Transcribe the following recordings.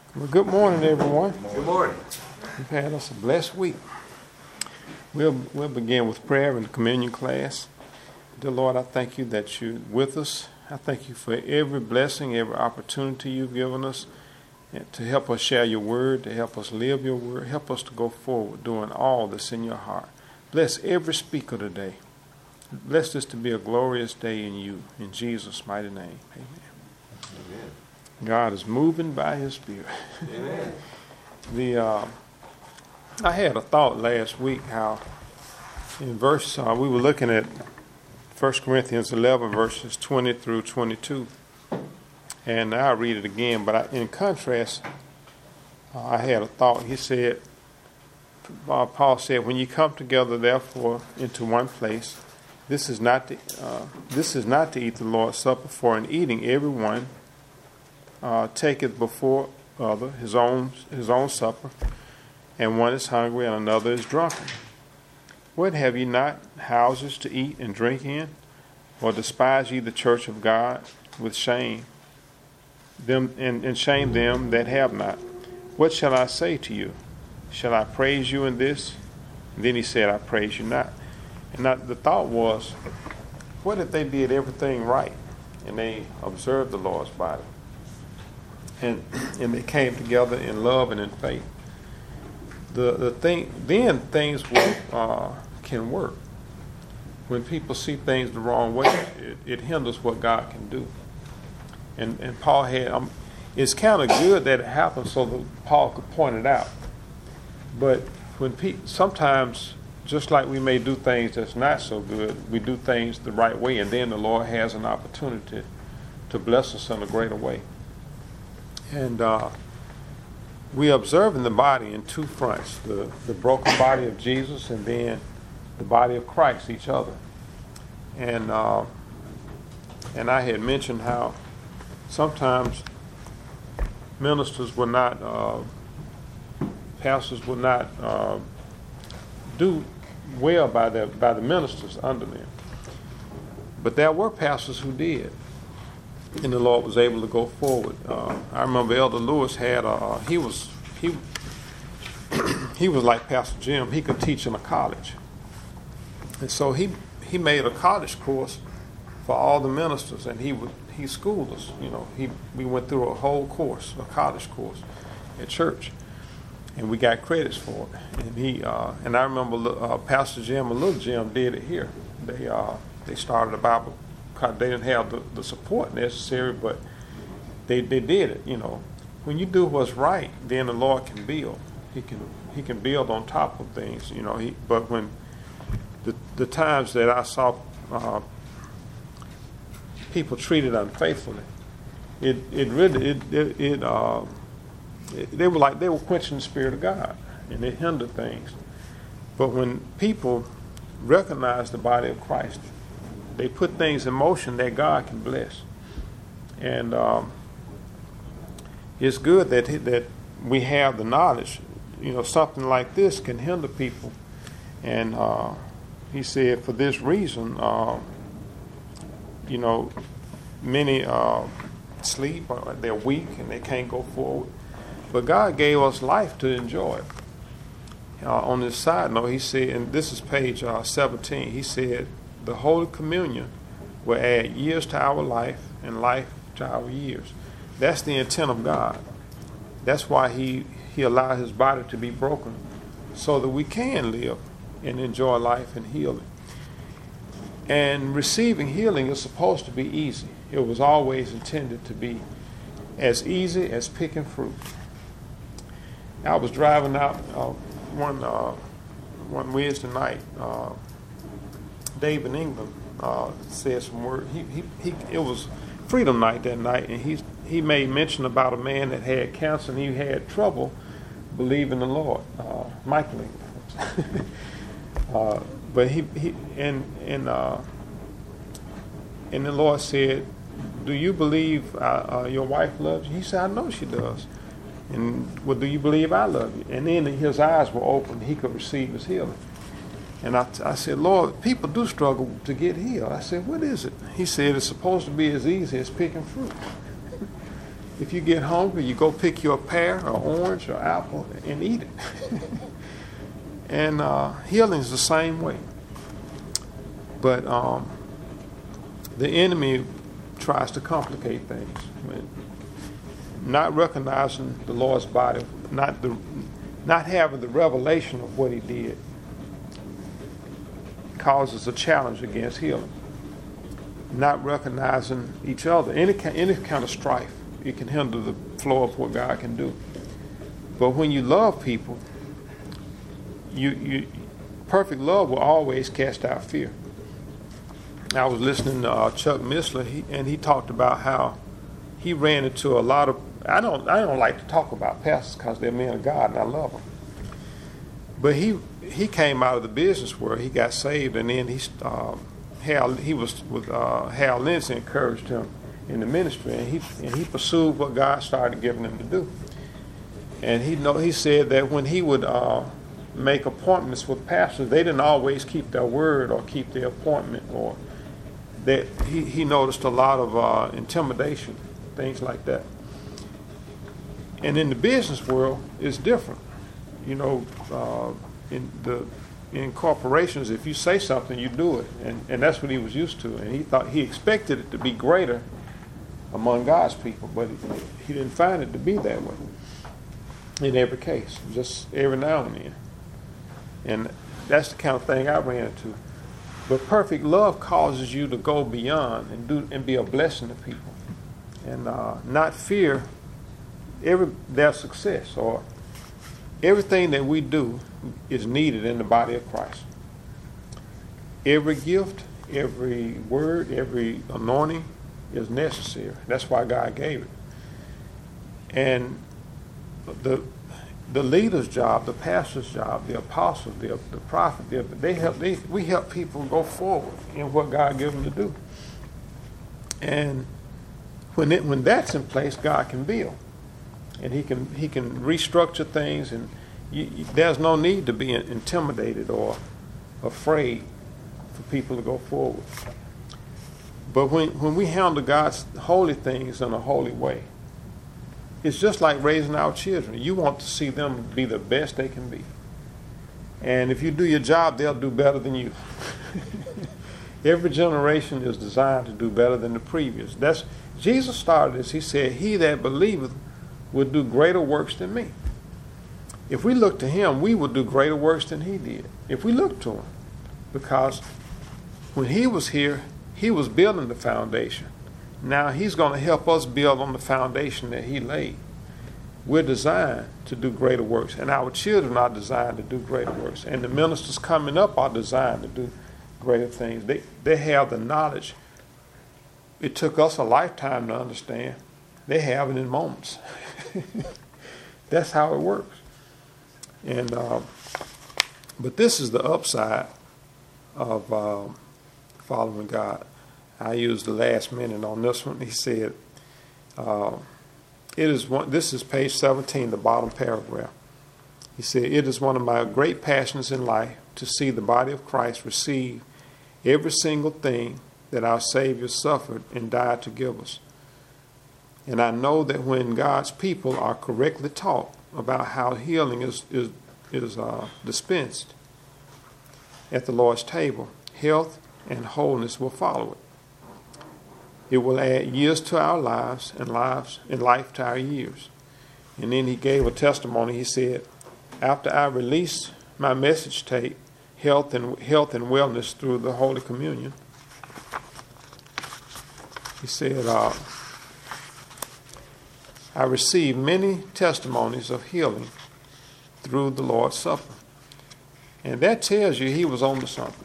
Well, good morning, everyone. Good morning. We've had us a blessed week. We'll begin with prayer in the communion class. Dear Lord, I thank you that you're with us. I thank you for every blessing, every opportunity you've given us to help us share your word, to help us live your word. Help us to go forward doing all that's in your heart. Bless every speaker today. Bless this to be a glorious day in you. In Jesus' mighty name, amen. Amen. God is moving by his spirit. Amen. I had a thought last week how in verse, we were looking at 1 Corinthians 11 verses 20 through 22. And I'll read it again, but in contrast, I had a thought. He said, Paul said, when you come together, therefore, into one place, this is not to eat the Lord's Supper, for in eating everyone taketh before other his own supper, and one is hungry and another is drunken. What, have ye not houses to eat and drink in? Or despise ye the church of God with shame them and shame them that have not? What shall I say to you? Shall I praise you in this? And then he said, I praise you not. And the thought was, what if they did everything right and they observed the Lord's body? And they came together in love and in faith. Then things can work. When people see things the wrong way, it hinders what God can do. And Paul had, it's kind of good that it happened so that Paul could point it out. But when sometimes, just like we may do things that's not so good, we do things the right way, and then the Lord has an opportunity to bless us in a greater way. And we observe in the body in two fronts, the broken body of Jesus and then the body of Christ, each other. And I had mentioned how sometimes ministers would not, pastors would not do well by the ministers under them. But there were pastors who did. And the Lord was able to go forward. I remember Elder Lewis had he was like Pastor Jim. He could teach in a college, and so he made a college course for all the ministers, and he schooled us. You know, we went through a whole course, a college course, at church, and we got credits for it. And and I remember Pastor Jim and Little Jim did it here. They started a Bible. They didn't have the support necessary, but they did it. You know, when you do what's right, then the Lord can build. He can build on top of things. You know, but when the times that I saw people treated unfaithfully, they were quenching the Spirit of God, and it hindered things. But when people recognize the body of Christ, they put things in motion that God can bless. And it's good that we have the knowledge. You know, something like this can hinder people. And he said, for this reason, you know, many sleep, or they're weak, and they can't go forward. But God gave us life to enjoy it. On this side note, he said, and this is page 17, he said, the Holy Communion will add years to our life and life to our years. That's the intent of God. That's why he allowed his body to be broken, so that we can live and enjoy life and healing. And receiving healing is supposed to be easy. It was always intended to be as easy as picking fruit. I was driving out one Wednesday night. Dave in England said some word. It was Freedom Night that night, and he made mention about a man that had cancer, and he had trouble believing the Lord. Michael England. But and the Lord said, "Do you believe your wife loves you?" He said, "I know she does." And, "Well, do you believe I love you?" And then his eyes were open; he could receive his healing. And I said, "Lord, people do struggle to get healed." I said, "What is it?" He said, "It's supposed to be as easy as picking fruit." If you get hungry, you go pick you a pear or orange or apple and eat it. And healing is the same way. But the enemy tries to complicate things. Not recognizing the Lord's body, not having the revelation of what he did, causes a challenge against healing. Not recognizing each other, any kind of strife, it can hinder the flow of what God can do. But when you love people, perfect love will always cast out fear. I was listening to Chuck Missler, and he talked about how he ran into a lot of. I don't like to talk about pastors because they're men of God, and I love them. But he came out of the business world. He got saved, and then he was with Hal Lindsey, encouraged him in the ministry, and he pursued what God started giving him to do. And he said that when he would make appointments with pastors, they didn't always keep their word or keep their appointment, or that he noticed a lot of intimidation, things like that. And in the business world, it's different. You know, in corporations, if you say something, you do it, and that's what he was used to. And he expected it to be greater among God's people, but he didn't find it to be that way in every case, just every now and then. And that's the kind of thing I ran into. But perfect love causes you to go beyond and be a blessing to people, and not fear their success, or everything that we do is needed in the body of Christ. Every gift, every word, every anointing is necessary. That's why God gave it. And the leader's job, the pastor's job, the apostle, the prophet, we help people go forward in what God gave them to do. And when that's in place, God can build, and He can restructure things, and there's no need to be intimidated or afraid for people to go forward. But when we handle God's holy things in a holy way, it's just like raising our children. You want to see them be the best they can be. And if you do your job, they'll do better than you. Every generation is designed to do better than the previous. Jesus started this. He said, "He that believeth will do greater works than me." If we look to him, we will do greater works than he did. If we look to him. Because when he was here, he was building the foundation. Now he's going to help us build on the foundation that he laid. We're designed to do greater works, and our children are designed to do greater works, and the ministers coming up are designed to do greater things. They have the knowledge. It took us a lifetime to understand. They have it in moments. That's how it works. And but this is the upside of following God. I used the last minute on this one. He said, this is page 17, the bottom paragraph. He said, "It is one of my great passions in life to see the body of Christ receive every single thing that our Savior suffered and died to give us. And I know that when God's people are correctly taught about how healing is dispensed at the Lord's table, health and wholeness will follow it. It will add years to our lives and life to our years." And then he gave a testimony. He said, "After I released my message tape, health and wellness through the Holy Communion," he said, "I received many testimonies of healing through the Lord's Supper." And that tells you he was on to something.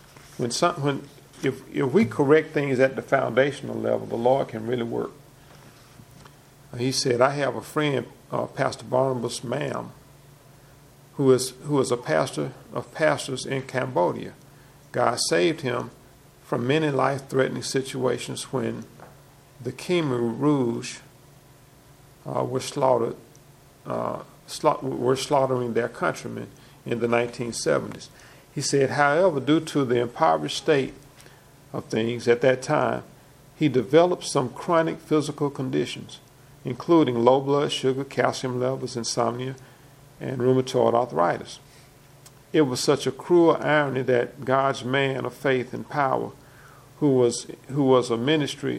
If we correct things at the foundational level, the Lord can really work. He said, "I have a friend, Pastor Barnabas Mam, who is a pastor of pastors in Cambodia. God saved him from many life-threatening situations when the Khmer Rouge were slaughtering their countrymen in the 1970s. He said, however, due to the impoverished state of things at that time, he developed some chronic physical conditions, including low blood sugar, calcium levels, insomnia, and rheumatoid arthritis. It was such a cruel irony that God's man of faith and power, who has a ministry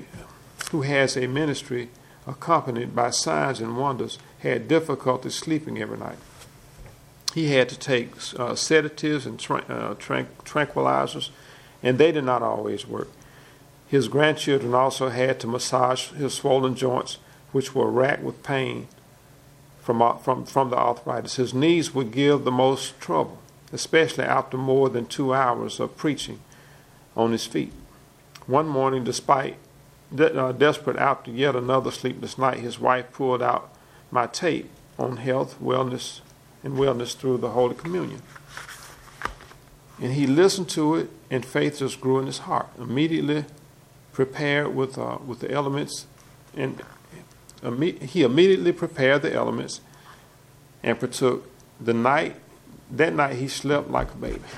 accompanied by signs and wonders, had difficulty sleeping every night. He had to take sedatives and tranquilizers, and they did not always work. His grandchildren also had to massage his swollen joints, which were racked with pain from the arthritis. His knees would give the most trouble, especially after more than 2 hours of preaching on his feet. One morning, desperate after yet another sleepless night, his wife pulled out my tape on health, wellness through the Holy Communion. And he listened to it, and faith just grew in his heart. Immediately prepared with the elements, and he immediately prepared the elements and partook. That night he slept like a baby.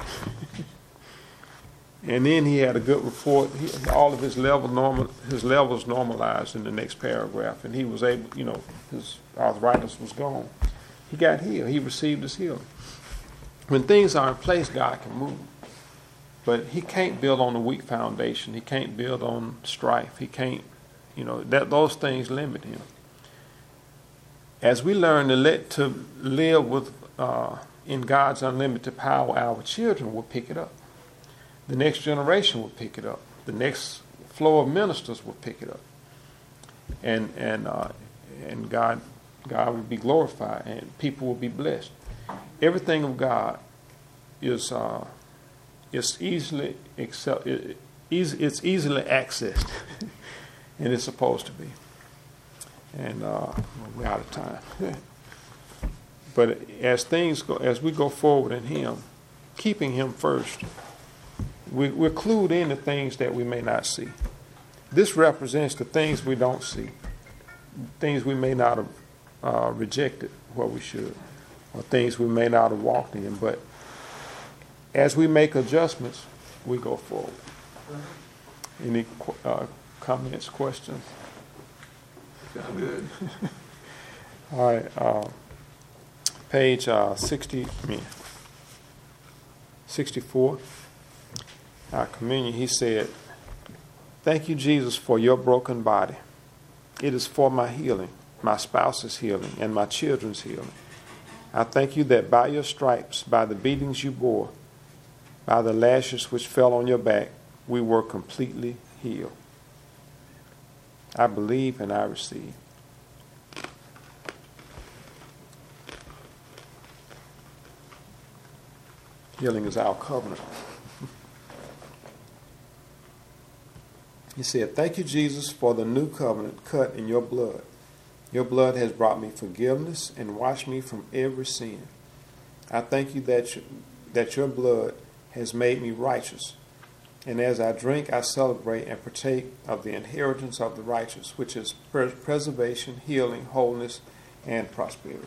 And then he had a good report. All of his levels normalized in the next paragraph, and he was able, his arthritis was gone. He got healed. He received his healing. When things are in place, God can move. But he can't build on a weak foundation. He can't build on strife. He can't, those things limit him. As we learn to live with in God's unlimited power, our children will pick it up. The next generation will pick it up. The next flow of ministers will pick it up. And God will be glorified, and people will be blessed. Everything of God is easily it's easily accessed, and it's supposed to be. And we're out of time. But as we go forward in Him, keeping Him first, we're clued in to things that we may not see. This represents the things we don't see, things we may not have rejected what we should, or things we may not have walked in. But as we make adjustments, we go forward. Any comments, questions? Sound good. All right. Page 64. Our communion, he said, "Thank you, Jesus, for your broken body. It is for my healing, my spouse's healing, and my children's healing. I thank you that by your stripes, by the beatings you bore, by the lashes which fell on your back, we were completely healed. I believe and I receive." Healing is our covenant. He said, "Thank you, Jesus, for the new covenant cut in your blood. Your blood has brought me forgiveness and washed me from every sin. I thank you that your blood has made me righteous. And as I drink, I celebrate and partake of the inheritance of the righteous, which is preservation, healing, wholeness, and prosperity."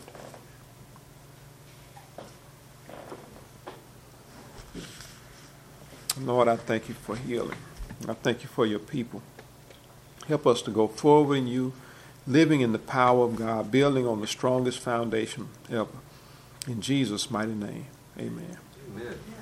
Lord, I thank you for healing. I thank you for your people. Help us to go forward in you, living in the power of God, building on the strongest foundation ever. In Jesus' mighty name, amen. Amen.